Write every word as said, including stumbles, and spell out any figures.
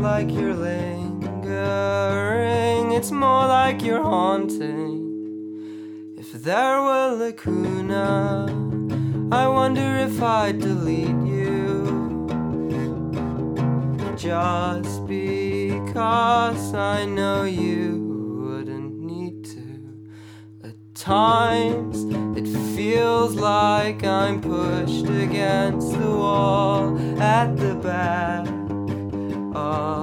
like you're lingering, it's more like you're haunting. If there were lacuna, I wonder if I'd delete you, just because I know you wouldn't need to. At times it feels like I'm pushed against the wall at the back of